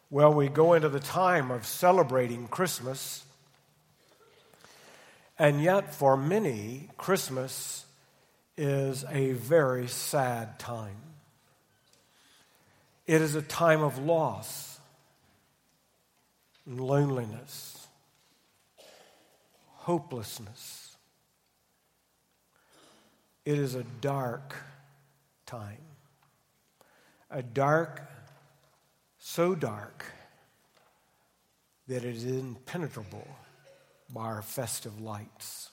Well, we go into the time of celebrating Christmas, and yet for many, Christmas is a very sad time. It is a time of loss and loneliness, hopelessness. It is a dark time, so dark that it is impenetrable by our festive lights.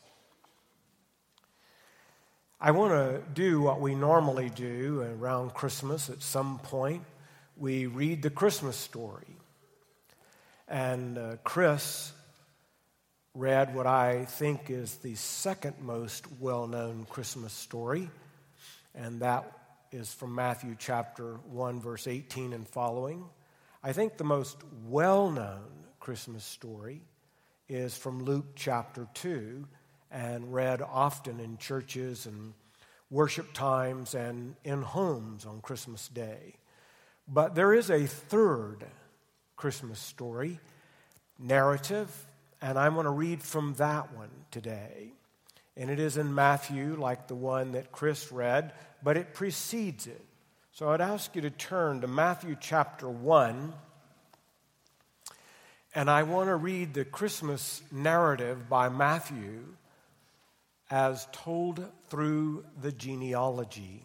I want to do what we normally do around Christmas. At some point, we read the Christmas story. And Chris read what I think is the second most well-known Christmas story, and that is from Matthew chapter 1, verse 18 and following. I think the most well-known Christmas story is from Luke chapter 2 and read often in churches and worship times and in homes on Christmas Day. But there is a third Christmas story, narrative, and I'm going to read from that one today. And it is in Matthew, like the one that Chris read, but it precedes it. So I'd ask you to turn to Matthew chapter 1, and I want to read the Christmas narrative by Matthew as told through the genealogy.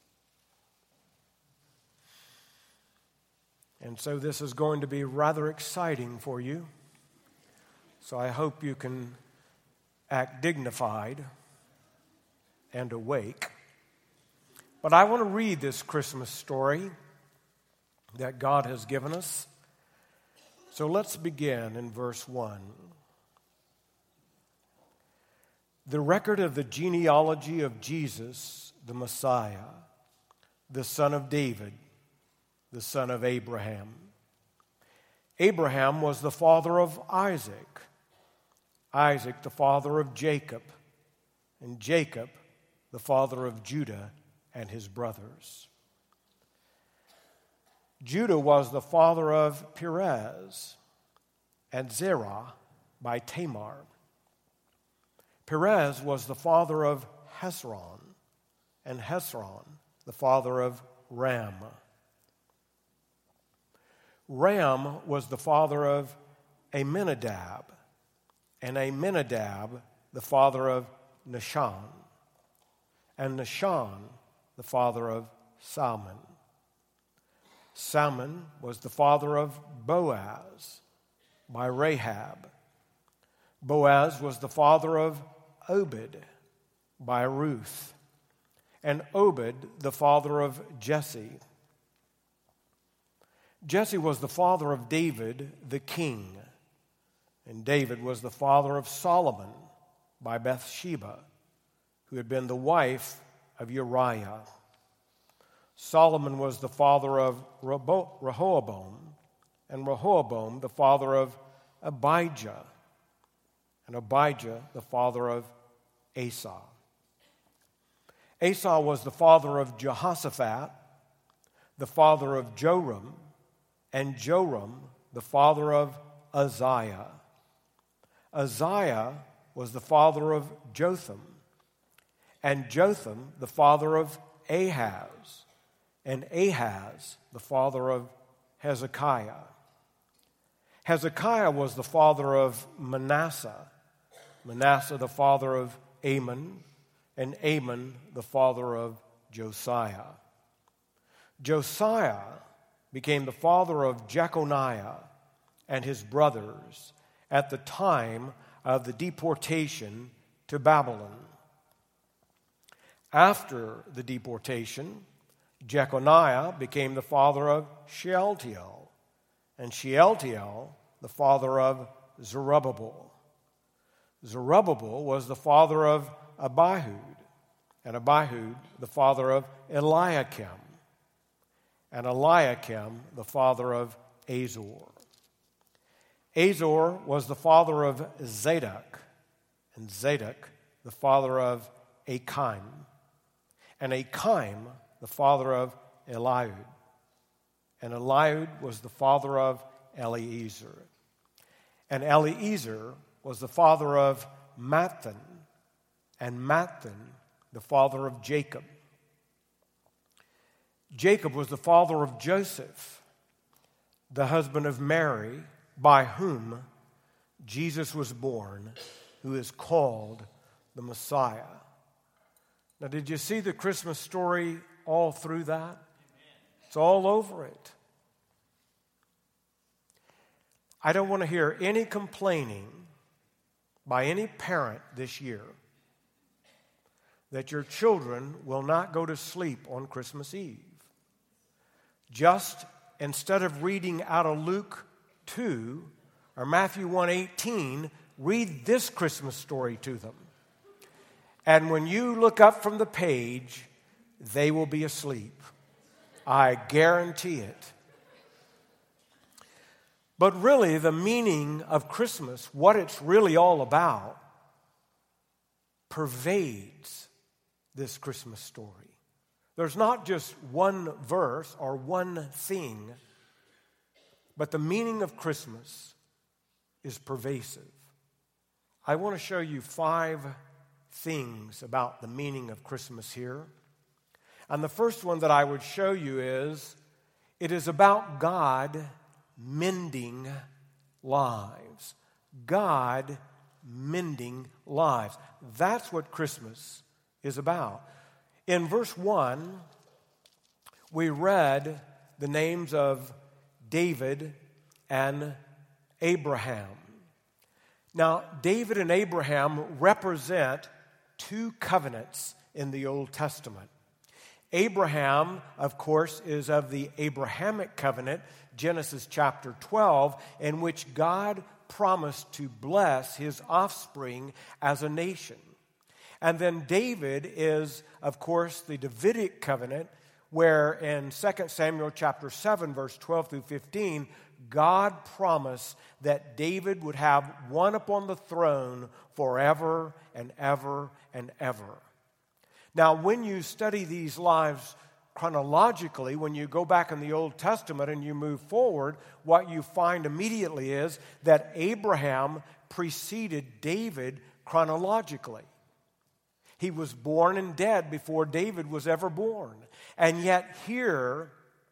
And so this is going to be rather exciting for you. So I hope you can act dignified and awake. But I want to read this Christmas story that God has given us. So let's begin in verse 1. The record of the genealogy of Jesus, the Messiah, the son of David, the son of Abraham. Abraham was the father of Isaac, Isaac the father of Jacob, and Jacob the father of Judah and his brothers. Judah was the father of Perez and Zerah by Tamar. Perez was the father of Hezron, and Hezron the father of Ram. Ram was the father of Amminadab, and Amminadab the father of Nahshon, and Nahshon the father of Salmon. Salmon was the father of Boaz by Rahab. Boaz was the father of Obed by Ruth, and Obed the father of Jesse. Jesse was the father of David the king, and David was the father of Solomon by Bathsheba, who had been the wife of Uriah. Solomon was the father of Rehoboam, and Rehoboam the father of Abijah, and Abijah the father of Asa. Asa was the father of Jehoshaphat, the father of Joram, and Joram the father of Uzziah. Uzziah was the father of Jotham, and Jotham the father of Ahaz, and Ahaz the father of Hezekiah. Hezekiah was the father of Manasseh, Manasseh the father of Amon, and Amon the father of Josiah. Josiah became the father of Jeconiah and his brothers at the time of the deportation to Babylon. After the deportation, Jeconiah became the father of Shealtiel, and Shealtiel the father of Zerubbabel. Zerubbabel was the father of Abihud, and Abihud the father of Eliakim, and Eliakim the father of Azor. Azor was the father of Zadok, and Zadok the father of Achim, and Achim the father of Eliud, and Eliud was the father of Eliezer. And Eliezer was the father of Matthan, and Matthan the father of Jacob. Jacob was the father of Joseph, the husband of Mary, by whom Jesus was born, who is called the Messiah. Now, did you see the Christmas story all through that? It's all over it. I don't want to hear any complaining by any parent this year that your children will not go to sleep on Christmas Eve. Just instead of reading out of Luke 2 or Matthew 1:18, read this Christmas story to them. And when you look up from the page, they will be asleep. I guarantee it. But really, the meaning of Christmas, what it's really all about, pervades this Christmas story. There's not just one verse or one thing, but the meaning of Christmas is pervasive. I want to show you 5 things about the meaning of Christmas here. And the first one that I would show you is, it is about God mending lives. God mending lives. That's what Christmas is about. In verse 1, we read the names of David and Abraham. Now, David and Abraham represent 2 covenants in the Old Testament. Abraham, of course, is of the Abrahamic covenant, Genesis chapter 12, in which God promised to bless his offspring as a nation. And then David is, of course, the Davidic covenant, where in 2 Samuel chapter 7, verse 12 through 15, God promised that David would have one upon the throne forever and ever and ever. Now, when you study these lives chronologically, when you go back in the Old Testament and you move forward, what you find immediately is that Abraham preceded David chronologically. He was born and dead before David was ever born. And yet here,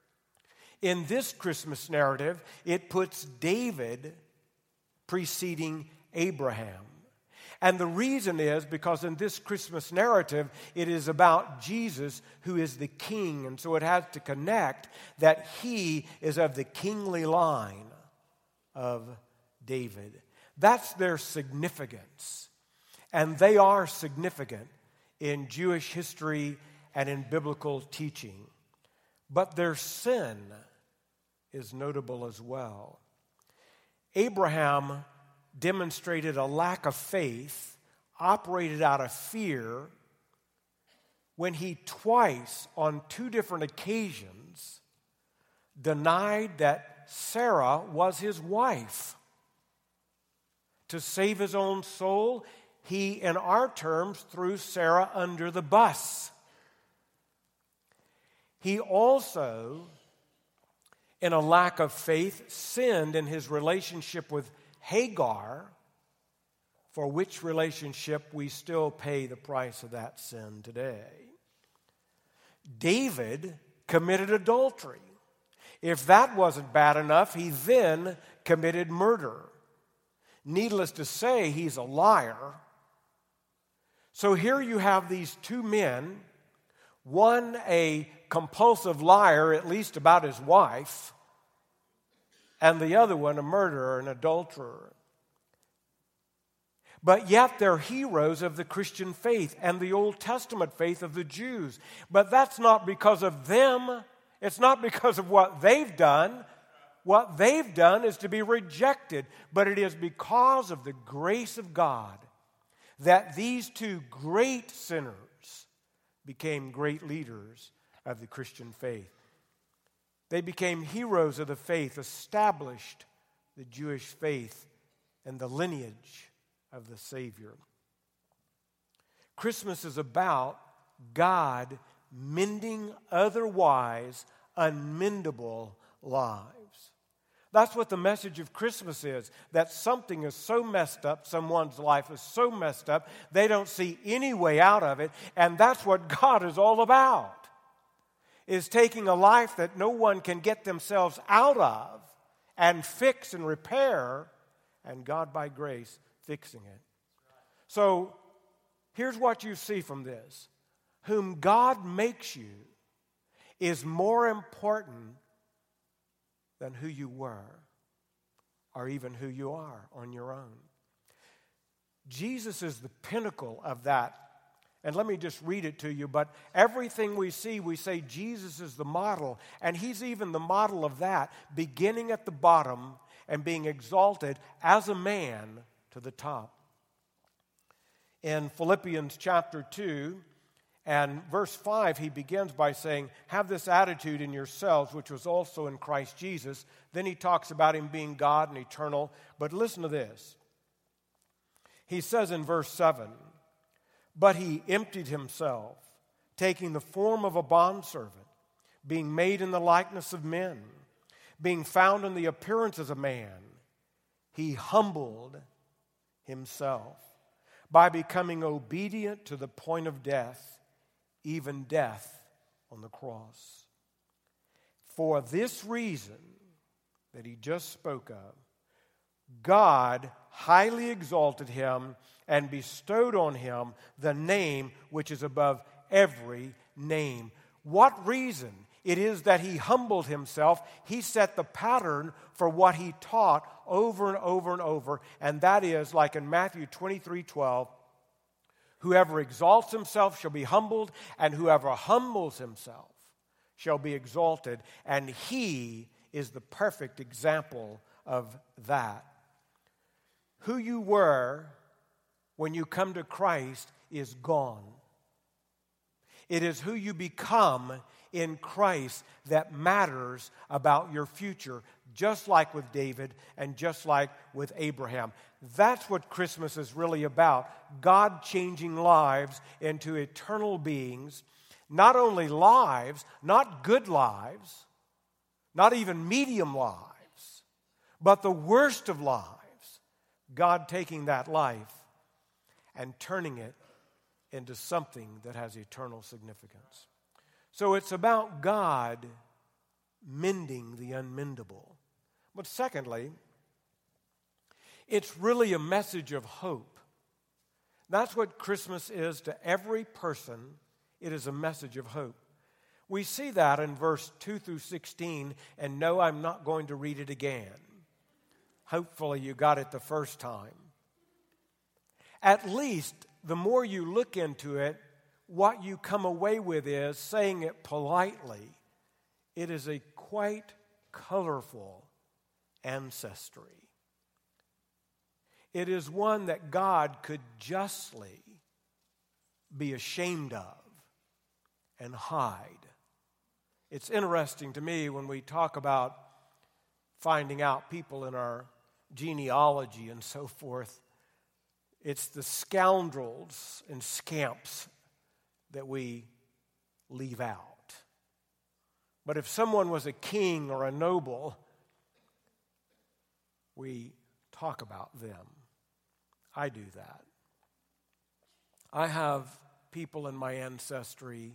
in this Christmas narrative, it puts David preceding Abraham. And the reason is because in this Christmas narrative, it is about Jesus who is the king. And so it has to connect that he is of the kingly line of David. That's their significance. And they are significant in Jewish history and in biblical teaching. But their sin is notable as well. Abraham demonstrated a lack of faith, operated out of fear, when he twice, on 2 different occasions, denied that Sarah was his wife. To save his own soul, he, in our terms, threw Sarah under the bus. He also, in a lack of faith, sinned in his relationship with Hagar, for which relationship we still pay the price of that sin today. David committed adultery. If that wasn't bad enough, he then committed murder. Needless to say, he's a liar. So here you have these 2 men, one a compulsive liar, at least about his wife, and the other one a murderer, an adulterer. But yet they're heroes of the Christian faith and the Old Testament faith of the Jews. But that's not because of them. It's not because of what they've done. What they've done is to be rejected. But it is because of the grace of God that these 2 great sinners became great leaders of the Christian faith. They became heroes of the faith, established the Jewish faith and the lineage of the Savior. Christmas is about God mending otherwise unmendable lives. That's what the message of Christmas is, that something is so messed up, someone's life is so messed up, they don't see any way out of it, and that's what God is all about, is taking a life that no one can get themselves out of and fix and repair, and God, by grace, fixing it. So, here's what you see from this. Whom God makes you is more important than who you were or even who you are on your own. Jesus is the pinnacle of that. And let me just read it to you. But everything we see, we say Jesus is the model. And he's even the model of that, beginning at the bottom and being exalted as a man to the top. In Philippians chapter 2 and verse 5, he begins by saying, have this attitude in yourselves, which was also in Christ Jesus. Then he talks about him being God and eternal. But listen to this. He says in verse 7, but he emptied himself, taking the form of a bondservant, being made in the likeness of men, being found in the appearance as a man. He humbled himself by becoming obedient to the point of death, even death on the cross. For this reason that he just spoke of, God highly exalted him and bestowed on him the name which is above every name. What reason? It is that he humbled himself. He set the pattern for what he taught over and over and over, and that is, like in Matthew 23:12, whoever exalts himself shall be humbled, and whoever humbles himself shall be exalted. And he is the perfect example of that. Who you were when you come to Christ is gone. It is who you become in Christ that matters about your future, just like with David and just like with Abraham. That's what Christmas is really about. God changing lives into eternal beings. Not only lives, not good lives, not even medium lives, but the worst of lives. God taking that life and turning it into something that has eternal significance. So it's about God mending the unmendable. But secondly, it's really a message of hope. That's what Christmas is to every person. It is a message of hope. We see that in verse 2 through 16, and no, I'm not going to read it again. Hopefully you got it the first time. At least, the more you look into it, what you come away with is, saying it politely, it is a quite colorful ancestry. It is one that God could justly be ashamed of and hide. It's interesting to me when we talk about finding out people in our genealogy and so forth. It's the scoundrels and scamps that we leave out. But if someone was a king or a noble, we talk about them. I do that. I have people in my ancestry.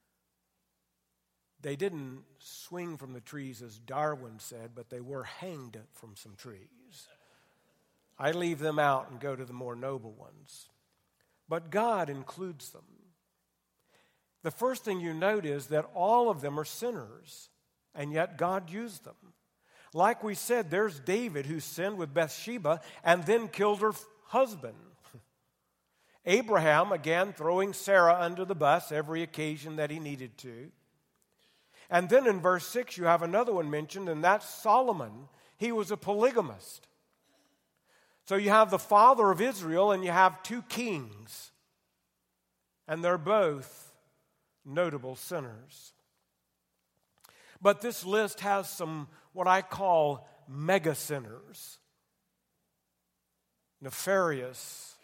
They didn't swing from the trees as Darwin said, but they were hanged from some trees. I leave them out and go to the more noble ones. But God includes them. The first thing you note is that all of them are sinners, and yet God used them. Like we said, there's David who sinned with Bathsheba and then killed her husband. Abraham, again, throwing Sarah under the bus every occasion that he needed to. And then in verse 6, you have another one mentioned, and that's Solomon. He was a polygamist. So you have the father of Israel, and you have two kings. And they're both notable sinners. But this list has some, what I call mega sinners. Nefarious.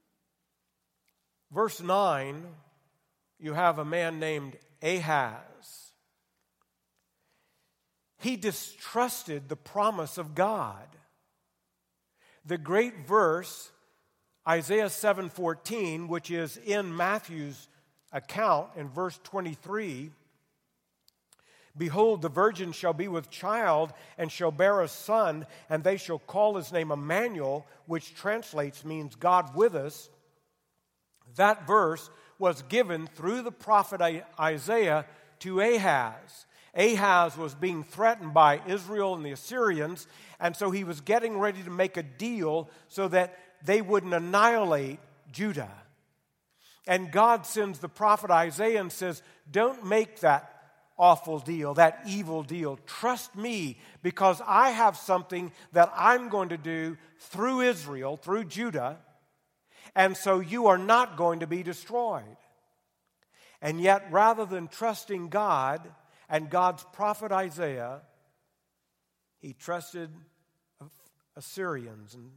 Verse 9, you have a man named Ahaz. he distrusted the promise of God. The great verse, Isaiah 7:14, which is in Matthew's account in verse 23, "Behold, the virgin shall be with child and shall bear a son, and they shall call his name Emmanuel," which translates means God with us. That verse was given through the prophet Isaiah to Ahaz. Ahaz was being threatened by Israel and the Assyrians, and so he was getting ready to make a deal so that they wouldn't annihilate Judah. And God sends the prophet Isaiah and says, "Don't make that awful deal, that evil deal. Trust me, because I have something that I'm going to do through Israel, through Judah, and so you are not going to be destroyed." And yet, rather than trusting God and God's prophet Isaiah, he trusted Assyrians and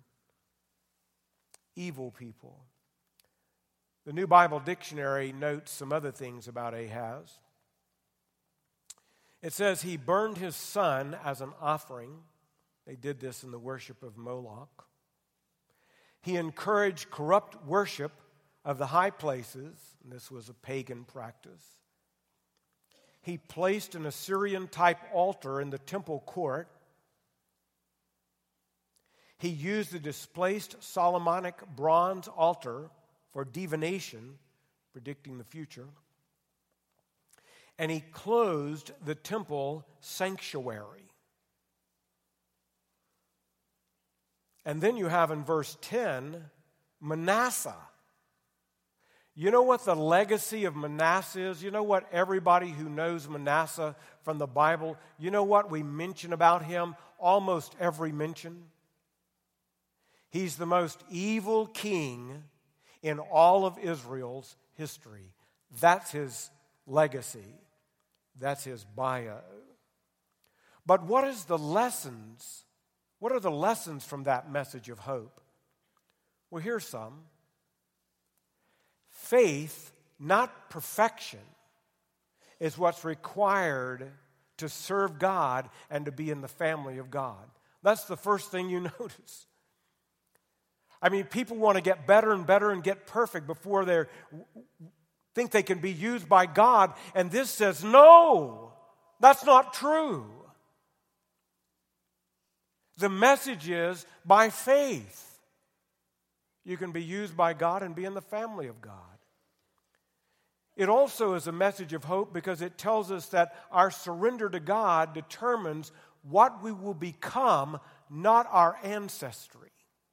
evil people. The New Bible Dictionary notes some other things about Ahaz. It says he burned his son as an offering. They did this in the worship of Moloch. He encouraged corrupt worship of the high places, and this was a pagan practice. He placed an Assyrian-type altar in the temple court. He used the displaced Solomonic bronze altar for divination, predicting the future. And he closed the temple sanctuary. And then you have in verse 10, Manasseh. You know what the legacy of Manasseh is? You know what everybody who knows Manasseh from the Bible, you know what we mention about him? Almost every mention. He's the most evil king in all of Israel's history. That's his legacy. That's his bio. But what is the lessons? What are the lessons from that message of hope? Well, here's some. Faith, not perfection, is what's required to serve God and to be in the family of God. That's the first thing you notice. I mean, people want to get better and better and get perfect before they think they can be used by God. And this says, no, that's not true. The message is, by faith, you can be used by God and be in the family of God. It also is a message of hope because it tells us that our surrender to God determines what we will become, not our ancestry,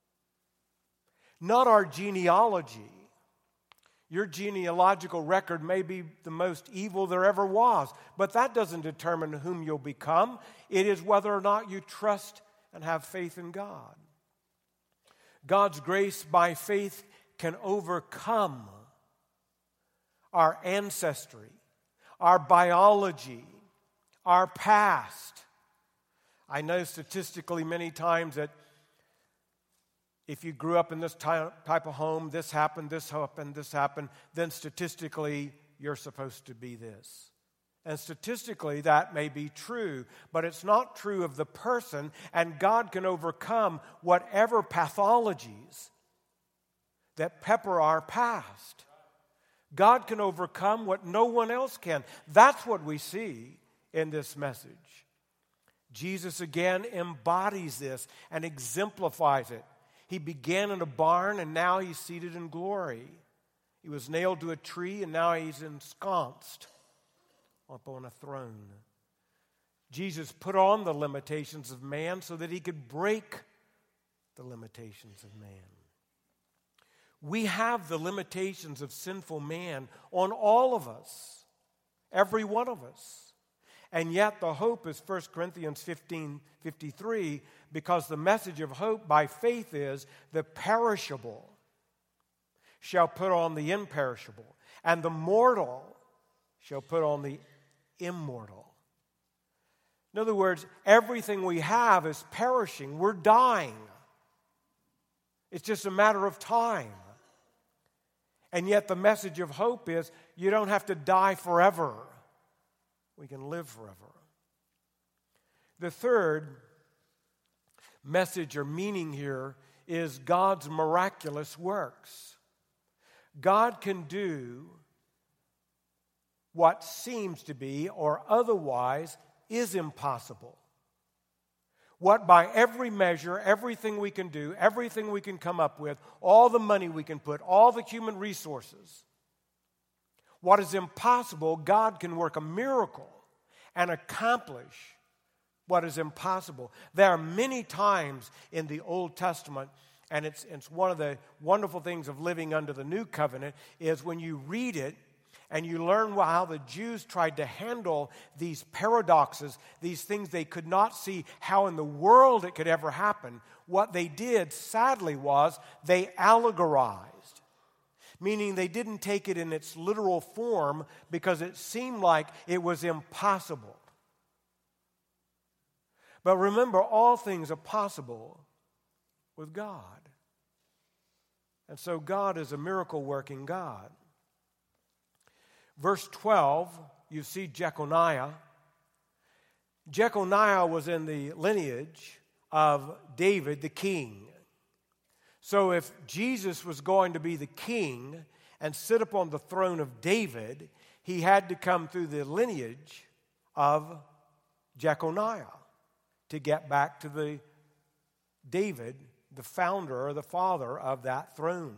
not our genealogy. Your genealogical record may be the most evil there ever was, but that doesn't determine whom you'll become. It is whether or not you trust and have faith in God. God's grace by faith can overcome our ancestry, our biology, our past. I know statistically many times that if you grew up in this type of home, this happened, then statistically you're supposed to be this. And statistically that may be true, but it's not true of the person, and God can overcome whatever pathologies that pepper our past. God can overcome what no one else can. That's what we see in this message. Jesus again embodies this and exemplifies it. He began in a barn and now he's seated in glory. He was nailed to a tree and now he's ensconced up on a throne. Jesus put on the limitations of man so that he could break the limitations of man. We have the limitations of sinful man on all of us, every one of us. And yet the hope is 1 Corinthians 15:53, because the message of hope by faith is the perishable shall put on the imperishable, and the mortal shall put on the immortal. In other words, everything we have is perishing. We're dying. It's just a matter of time. And yet the message of hope is you don't have to die forever. We can live forever. The third message or meaning here is God's miraculous works. God can do what seems to be or otherwise is impossible. What by every measure, everything we can do, everything we can come up with, all the money we can put, all the human resources, what is impossible, God can work a miracle and accomplish what is impossible. There are many times in the Old Testament, and it's one of the wonderful things of living under the New Covenant, is when you read it and you learn how the Jews tried to handle these paradoxes, these things they could not see how in the world it could ever happen. What they did, sadly, was they allegorized, meaning they didn't take it in its literal form because it seemed like it was impossible. But remember, all things are possible with God. And so God is a miracle-working God. Verse 12, you see Jeconiah. Jeconiah was in the lineage of David the king. So if Jesus was going to be the king and sit upon the throne of David, he had to come through the lineage of Jeconiah to get back to the David, the founder or the father of that throne.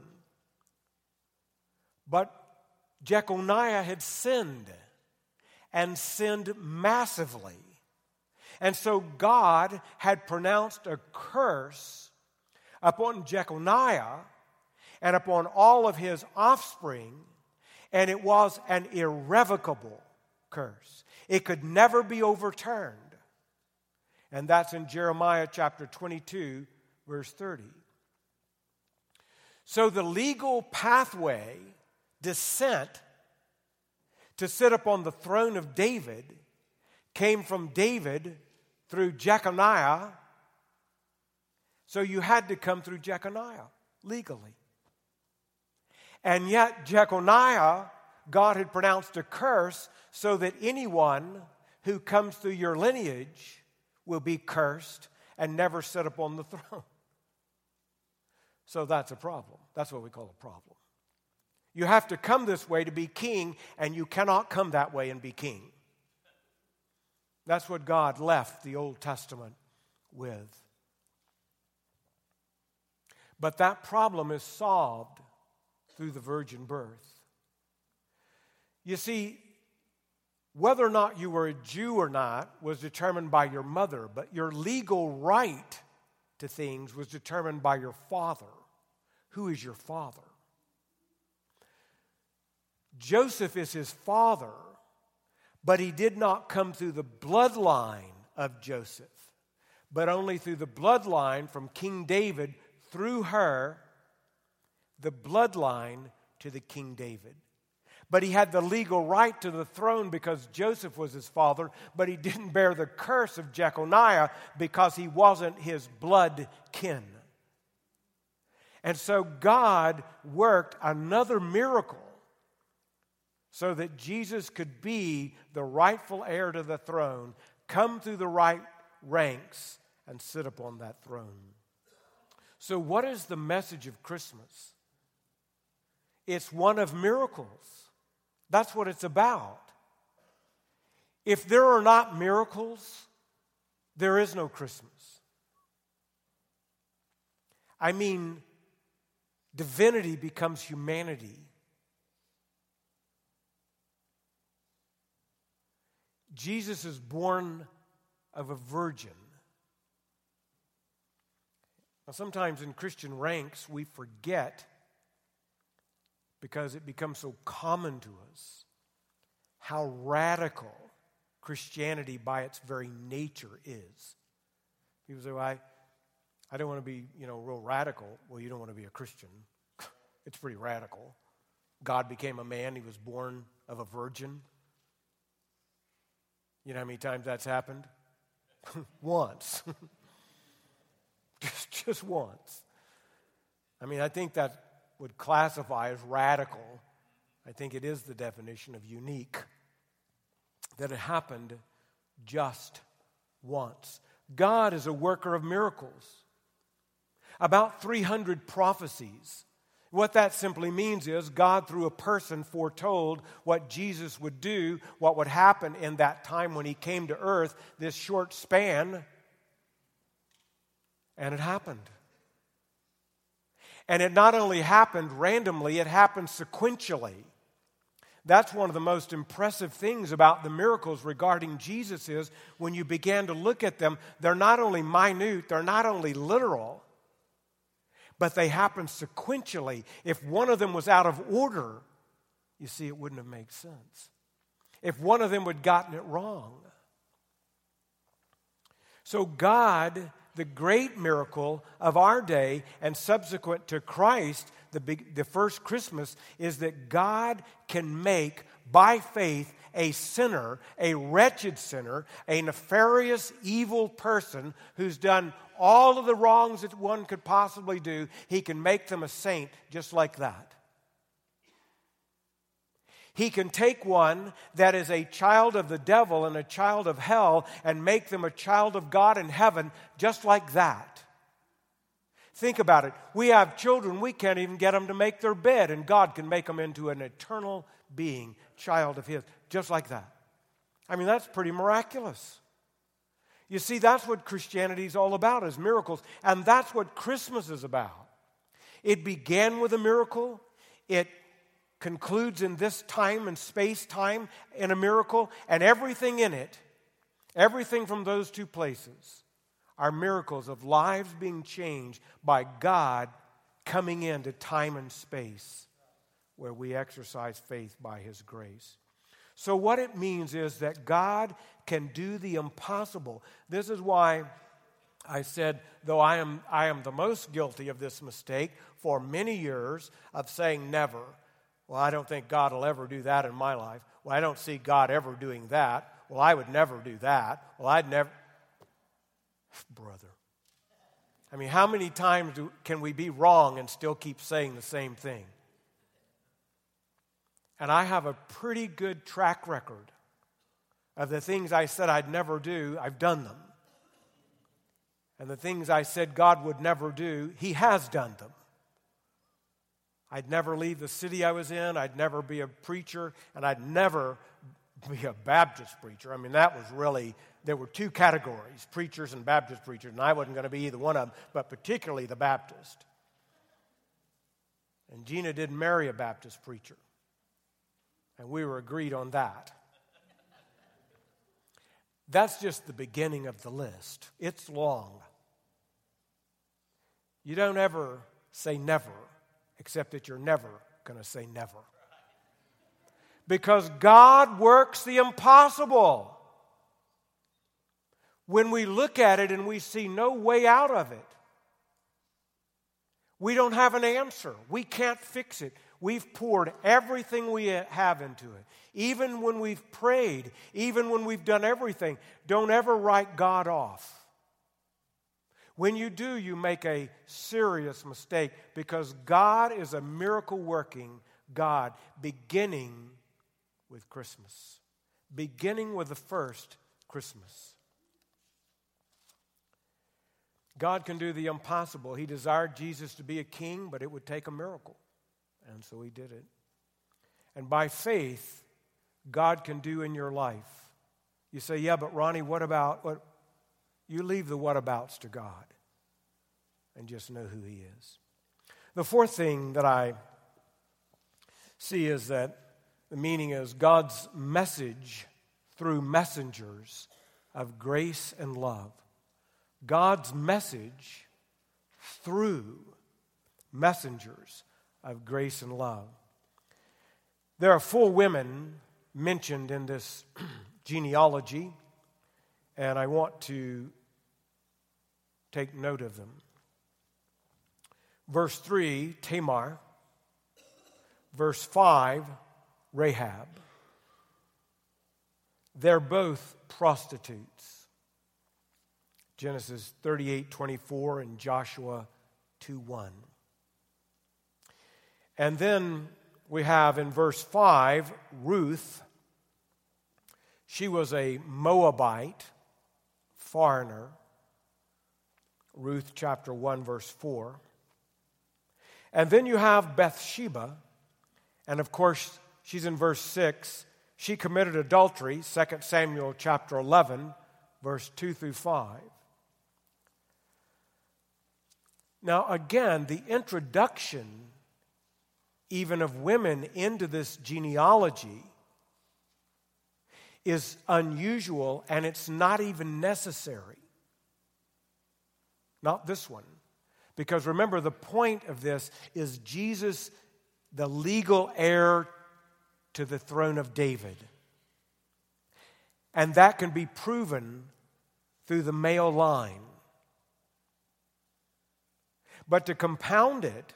But Jeconiah had sinned, and sinned massively. And so God had pronounced a curse upon Jeconiah and upon all of his offspring, and it was an irrevocable curse. It could never be overturned. And that's in Jeremiah chapter 22, verse 30. So the legal pathway, descent to sit upon the throne of David, came from David through Jeconiah. So you had to come through Jeconiah legally. And yet Jeconiah, God had pronounced a curse so that anyone who comes through your lineage will be cursed and never sit upon the throne. So that's a problem. That's what we call a problem. You have to come this way to be king, and you cannot come that way and be king. That's what God left the Old Testament with. But that problem is solved through the virgin birth. You see, whether or not you were a Jew or not was determined by your mother, but your legal right to things was determined by your father. Who is your father? Joseph is his father, but he did not come through the bloodline of Joseph, but only through the bloodline from King David, through her, the bloodline to the King David. But he had the legal right to the throne because Joseph was his father, but he didn't bear the curse of Jeconiah because he wasn't his blood kin. And so God worked another miracle so that Jesus could be the rightful heir to the throne, come through the right ranks, and sit upon that throne. So what is the message of Christmas? It's one of miracles. That's what it's about. If there are not miracles, there is no Christmas. I mean, divinity becomes humanity. Jesus is born of a virgin. Now, sometimes in Christian ranks, we forget, because it becomes so common to us, how radical Christianity by its very nature is. People say, well, I don't want to be, real radical. Well, you don't want to be a Christian. It's pretty radical. God became a man. He was born of a virgin. You know how many times that's happened? Once. just once. I mean, I think that would classify as radical. I think it is the definition of unique. That it happened just wants. God is a worker of miracles. About 300 prophecies. What that simply means is God, through a person, foretold what Jesus would do, what would happen in that time when he came to earth, this short span, and it happened. And it not only happened randomly, it happened sequentially. That's one of the most impressive things about the miracles regarding Jesus is when you began to look at them, they're not only minute, they're not only literal, but they happen sequentially. If one of them was out of order, you see, it wouldn't have made sense. If one of them had gotten it wrong. So God, the great miracle of our day and subsequent to Christ, the first Christmas, is that God can make, by faith, a sinner, a wretched sinner, a nefarious, evil person who's done all of the wrongs that one could possibly do, he can make them a saint just like that. He can take one that is a child of the devil and a child of hell and make them a child of God in heaven just like that. Think about it. We have children, we can't even get them to make their bed, and God can make them into an eternal being, child of His, just like that. I mean, that's pretty miraculous. You see, that's what Christianity is all about, is miracles, and that's what Christmas is about. It began with a miracle. It concludes in this time and space-time in a miracle, and everything in it, everything from those two places, are miracles of lives being changed by God coming into time and space where we exercise faith by His grace. So what it means is that God can do the impossible. This is why I said, though I am the most guilty of this mistake for many years of saying never. Well, I don't think God will ever do that in my life. Well, I don't see God ever doing that. Well, I would never do that. Well, I'd never... Brother. I mean, how many times can we be wrong and still keep saying the same thing? And I have a pretty good track record of the things I said I'd never do, I've done them. And the things I said God would never do, He has done them. I'd never leave the city I was in, I'd never be a preacher, and I'd never be a Baptist preacher. I mean, that was really, there were two categories, preachers and Baptist preachers, and I wasn't going to be either one of them, but particularly the Baptist. And Gina didn't marry a Baptist preacher, and we were agreed on that. That's just the beginning of the list. It's long. You don't ever say never, except that you're never going to say never. Because God works the impossible. When we look at it and we see no way out of it, we don't have an answer. We can't fix it. We've poured everything we have into it. Even when we've prayed, even when we've done everything, don't ever write God off. When you do, you make a serious mistake because God is a miracle-working God, beginning with Christmas, beginning with the first Christmas. God can do the impossible. He desired Jesus to be a king, but it would take a miracle, and so He did it. And by faith, God can do in your life. You say, yeah, but Ronnie, what about... what? You leave the whatabouts to God and just know who He is. The fourth thing that I see is that the meaning is God's message through messengers of grace and love. God's message through messengers of grace and love. There are 4 women mentioned in this genealogy, and I want to take note of them. Verse 3, Tamar. Verse 5, Rahab. They're both prostitutes. Genesis 38:24 and Joshua 2:1. And then we have in verse 5, Ruth. She was a Moabite, foreigner. Ruth chapter 1, verse 4. And then you have Bathsheba, and of course, she's in verse 6. She committed adultery, 2 Samuel chapter 11, verse 2 through 5. Now, again, the introduction even of women into this genealogy is unusual, and it's not even necessary. Not this one. Because remember, the point of this is Jesus, the legal heir to the throne of David. And that can be proven through the male line. But to compound it,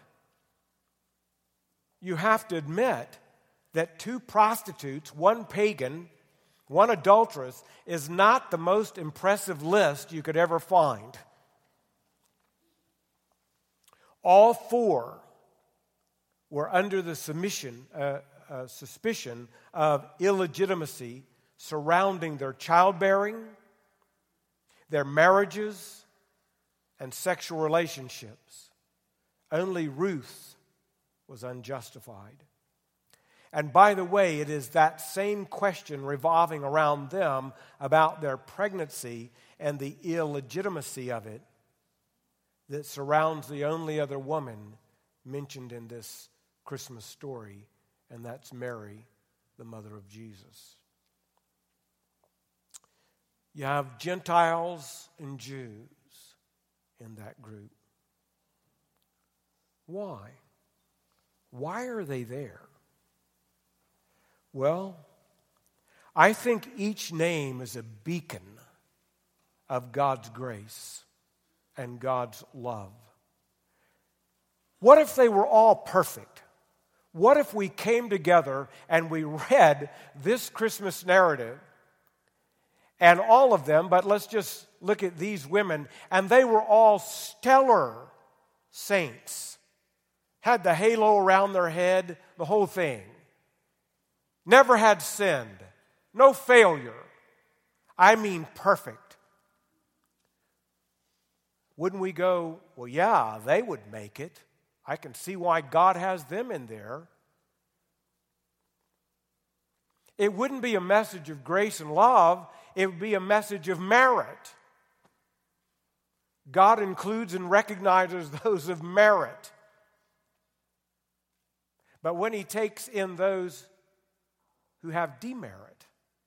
you have to admit that two prostitutes, one pagan, one adulteress, is not the most impressive list you could ever find. All four were under the suspicion of illegitimacy surrounding their childbearing, their marriages, and sexual relationships. Only Ruth was unjustified. And by the way, it is that same question revolving around them about their pregnancy and the illegitimacy of it that surrounds the only other woman mentioned in this Christmas story, and that's Mary, the mother of Jesus. You have Gentiles and Jews in that group. Why? Why are they there? Well, I think each name is a beacon of God's grace and God's love. What if they were all perfect? What if we came together and we read this Christmas narrative, and all of them, but let's just look at these women, and they were all stellar saints. Had the halo around their head, the whole thing. Never had sinned. No failure. I mean perfect. Wouldn't we go, well, yeah, they would make it. I can see why God has them in there. It wouldn't be a message of grace and love. It would be a message of merit. God includes and recognizes those of merit. But when He takes in those who have demerit,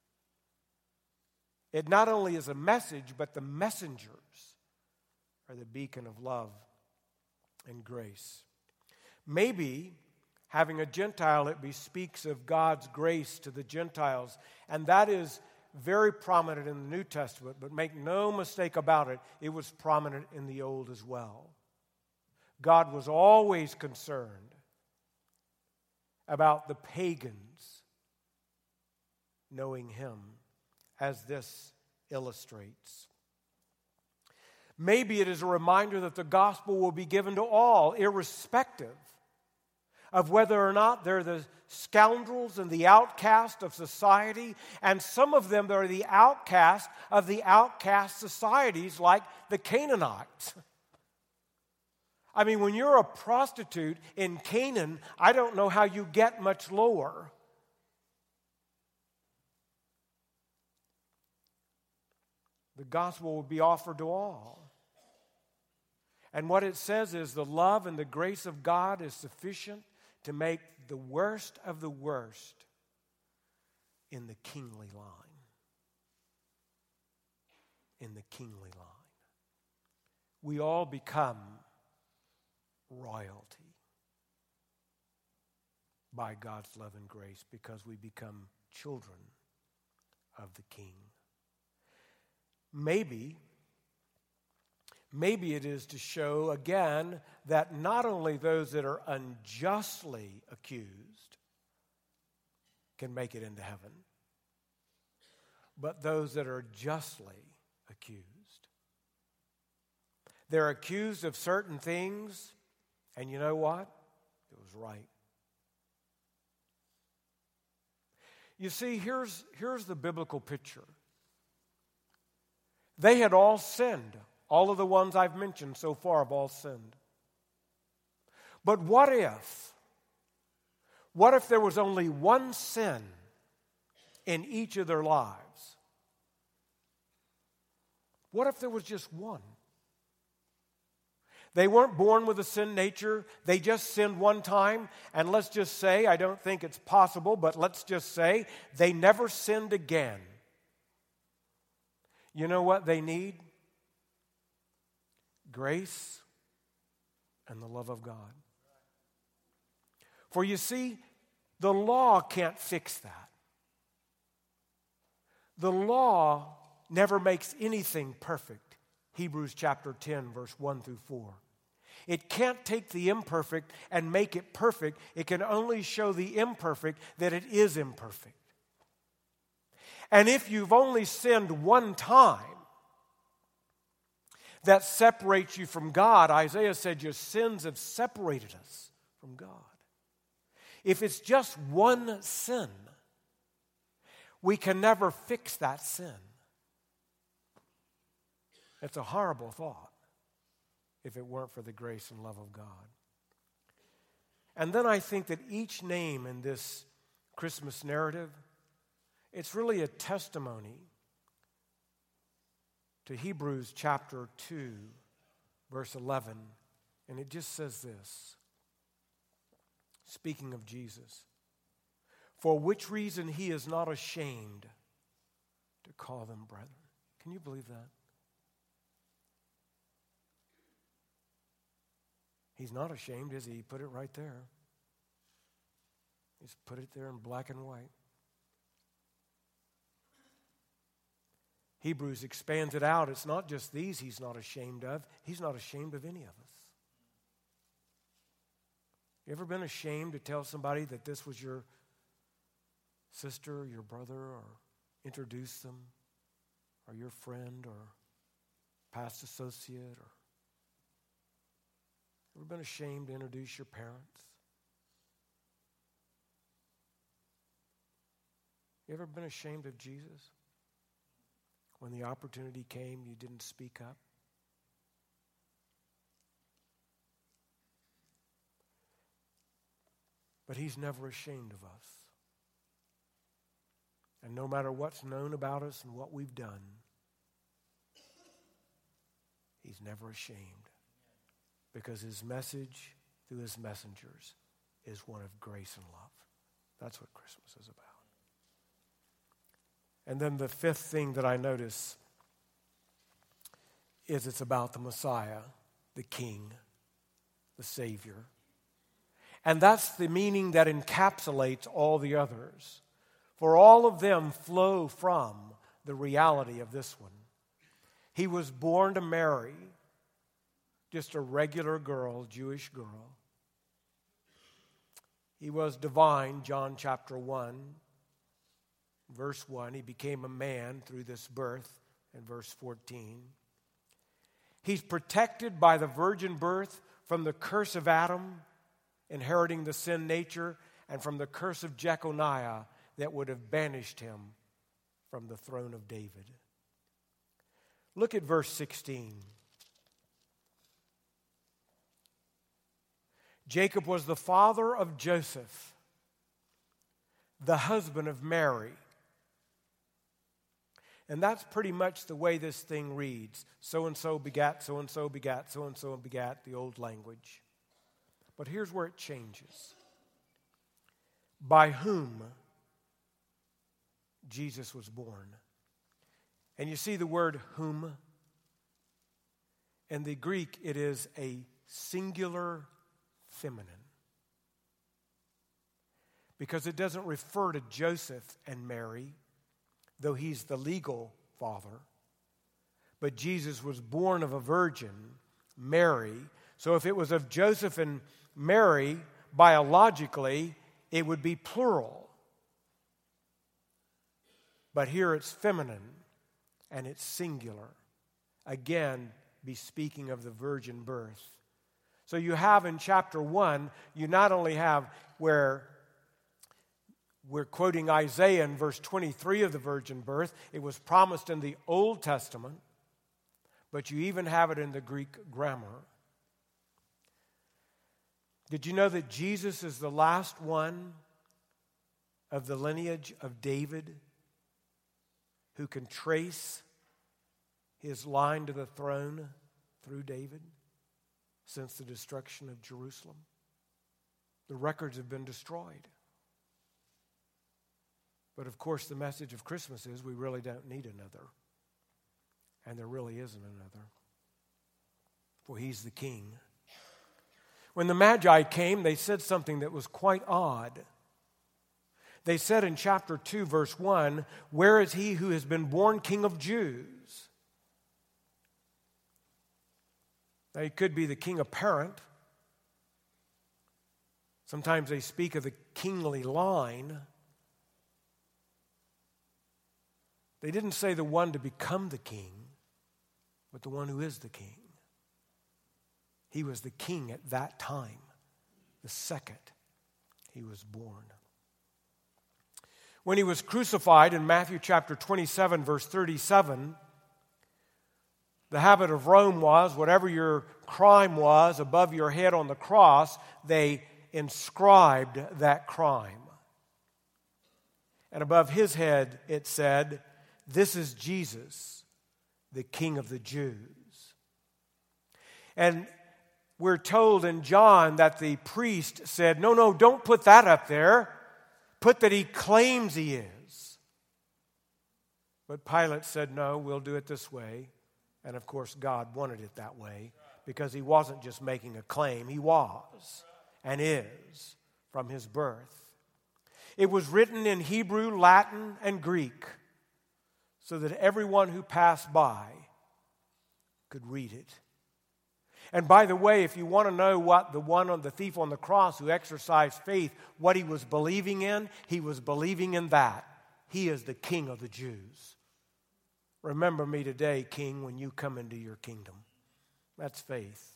it not only is a message, but the messengers are the beacon of love and grace. Maybe having a Gentile, it bespeaks of God's grace to the Gentiles, and that is very prominent in the New Testament, but make no mistake about it, it was prominent in the Old as well. God was always concerned about the pagans knowing Him, as this illustrates. Maybe it is a reminder that the gospel will be given to all, irrespective of whether or not they're the scoundrels and the outcast of society, and some of them are the outcast of the outcast societies like the Canaanites. I mean, when you're a prostitute in Canaan, I don't know how you get much lower. The gospel will be offered to all. And what it says is the love and the grace of God is sufficient to make the worst of the worst in the kingly line. In the kingly line. We all become royalty by God's love and grace because we become children of the King. Maybe it is to show again that not only those that are unjustly accused can make it into heaven, but those that are justly accused. They're accused of certain things, and you know what? It was right. You see, here's the biblical picture. They had all sinned. All of the ones I've mentioned so far have all sinned. But what if there was only one sin in each of their lives? What if there was just one? They weren't born with a sin nature. They just sinned one time. And let's just say, I don't think it's possible, but let's just say they never sinned again. You know what they need? Grace and the love of God. For you see, the law can't fix that. The law never makes anything perfect. Hebrews chapter 10, verse 1 through 4. It can't take the imperfect and make it perfect. It can only show the imperfect that it is imperfect. And if you've only sinned one time, that separates you from God. Isaiah said, your sins have separated us from God. If it's just one sin, we can never fix that sin. It's a horrible thought if it weren't for the grace and love of God. And then I think that each name in this Christmas narrative, it's really a testimony to Hebrews chapter 2, verse 11. And it just says this, speaking of Jesus, for which reason he is not ashamed to call them brethren. Can you believe that? He's not ashamed, is he? He put it right there. He's put it there in black and white. Hebrews expands it out. It's not just these he's not ashamed of. He's not ashamed of any of us. You ever been ashamed to tell somebody that this was your sister or your brother, or introduce them, or your friend or past associate? Or ever been ashamed to introduce your parents? You ever been ashamed of Jesus? When the opportunity came, you didn't speak up? But he's never ashamed of us. And no matter what's known about us and what we've done, he's never ashamed. Because his message through his messengers is one of grace and love. That's what Christmas is about. And then the fifth thing that I notice is it's about the Messiah, the King, the Savior. And that's the meaning that encapsulates all the others. For all of them flow from the reality of this one. He was born to Mary, just a regular girl, Jewish girl. He was divine, John chapter 1. Verse 1, he became a man through this birth, in verse 14. He's protected by the virgin birth from the curse of Adam, inheriting the sin nature, and from the curse of Jeconiah that would have banished him from the throne of David. Look at verse 16. Jacob was the father of Joseph, the husband of Mary. And that's pretty much the way this thing reads. So-and-so begat, so-and-so begat, so-and-so begat, the old language. But here's where it changes. By whom Jesus was born. And you see the word whom. In the Greek, it is a singular feminine. Because it doesn't refer to Joseph and Mary, though he's the legal father. But Jesus was born of a virgin, Mary. So if it was of Joseph and Mary, biologically, it would be plural. But here it's feminine and it's singular. Again, be speaking of the virgin birth. So you have in chapter 1, you not only have where we're quoting Isaiah in verse 23 of the virgin birth. It was promised in the Old Testament. but you even have it in the Greek grammar. Did you know that Jesus is the last one of the lineage of David who can trace his line to the throne through David since the destruction of Jerusalem? The records have been destroyed. But of course, the message of Christmas is we really don't need another. And there really isn't another. For he's the king. When the Magi came, they said something that was quite odd. They said in chapter 2, verse 1, "Where is he who has been born King of Jews?" Now, he could be the king apparent. Sometimes they speak of the kingly line. They didn't say the one to become the king, but the one who is the king. He was the king at that time, the second he was born. When he was crucified in Matthew chapter 27, verse 37, the habit of Rome was, whatever your crime was above your head on the cross, they inscribed that crime. And above his head it said, "This is Jesus, the King of the Jews." And we're told in John that the priest said, no, don't put that up there. Put that he claims he is. But Pilate said, no, we'll do it this way. And of course, God wanted it that way because he wasn't just making a claim. He was and is from his birth. It was written in Hebrew, Latin, and Greek so that everyone who passed by could read it. And by the way, if you want to know what the thief on the cross who exercised faith, what he was believing in, he was believing in that. He is the King of the Jews. Remember me today, King, when you come into your kingdom. That's faith.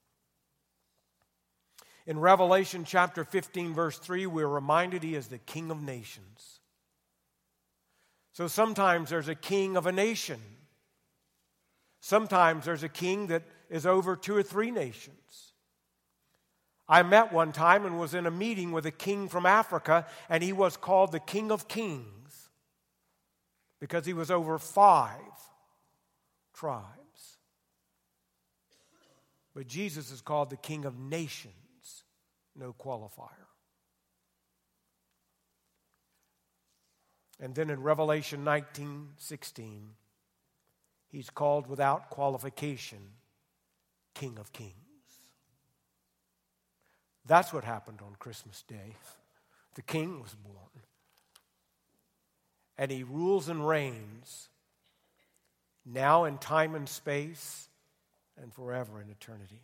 In Revelation chapter 15, verse 3, we're reminded he is the King of nations. So sometimes there's a king of a nation. Sometimes there's a king that is over 2 or 3 nations. I met one time and was in a meeting with a king from Africa, and he was called the King of Kings because he was over 5 tribes. But Jesus is called the King of nations, no qualifier. And then in Revelation 19:16, he's called without qualification King of Kings. That's what happened on Christmas Day. The King was born. And he rules and reigns now in time and space and forever in eternity.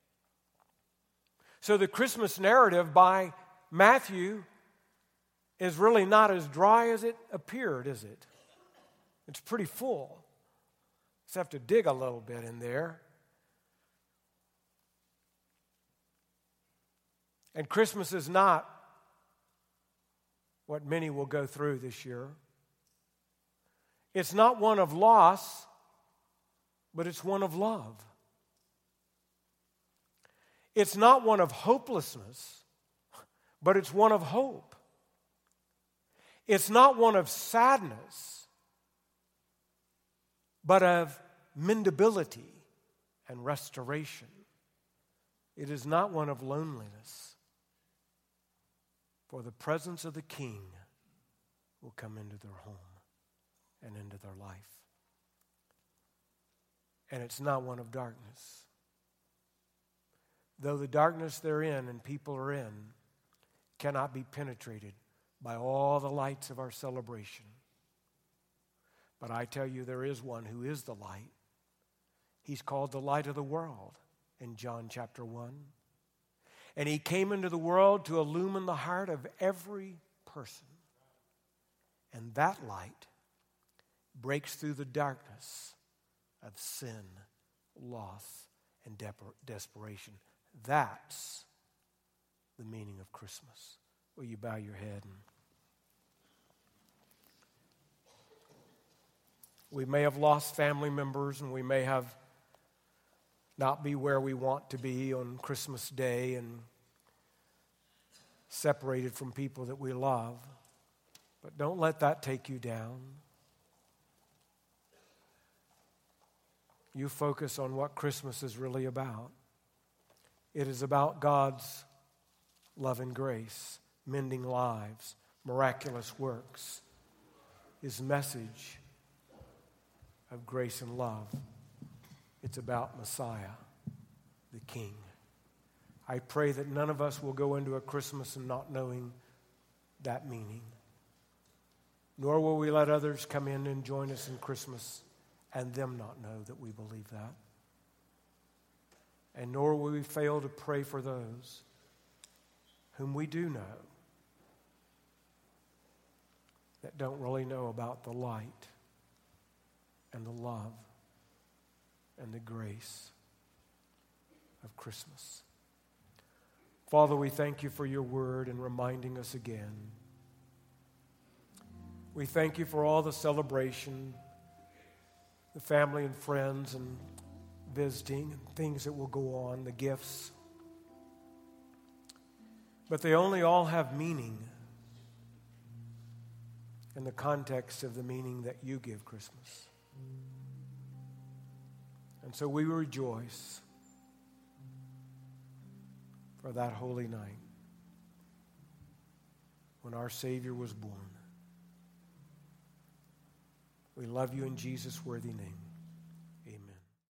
So the Christmas narrative by Matthew is really not as dry as it appeared, is it? It's pretty full. Just have to dig a little bit in there. And Christmas is not what many will go through this year. It's not one of loss, but it's one of love. It's not one of hopelessness, but it's one of hope. It's not one of sadness, but of mendability and restoration. It is not one of loneliness, for the presence of the King will come into their home and into their life. And it's not one of darkness. Though the darkness they're in and people are in cannot be penetrated by all the lights of our celebration. But I tell you, there is one who is the light. He's called the light of the world in John chapter 1. And he came into the world to illumine the heart of every person. And that light breaks through the darkness of sin, loss, and desperation. That's the meaning of Christmas. Will you bow your head? We may have lost family members, and we may have not be where we want to be on Christmas Day and separated from people that we love. But don't let that take you down. You focus on what Christmas is really about. It is about God's love and grace, mending lives, miraculous works, His message of grace and love. It's about Messiah, the King. I pray that none of us will go into a Christmas and not knowing that meaning. Nor will we let others come in and join us in Christmas and them not know that we believe that. And nor will we fail to pray for those whom we do know that don't really know about the light and the love and the grace of Christmas. Father, we thank you for your word and reminding us again. We thank you for all the celebration, the family and friends and visiting and things that will go on, the gifts. But they only all have meaning in the context of the meaning that you give Christmas. And so we rejoice for that holy night when our Savior was born. We love you in Jesus' worthy name.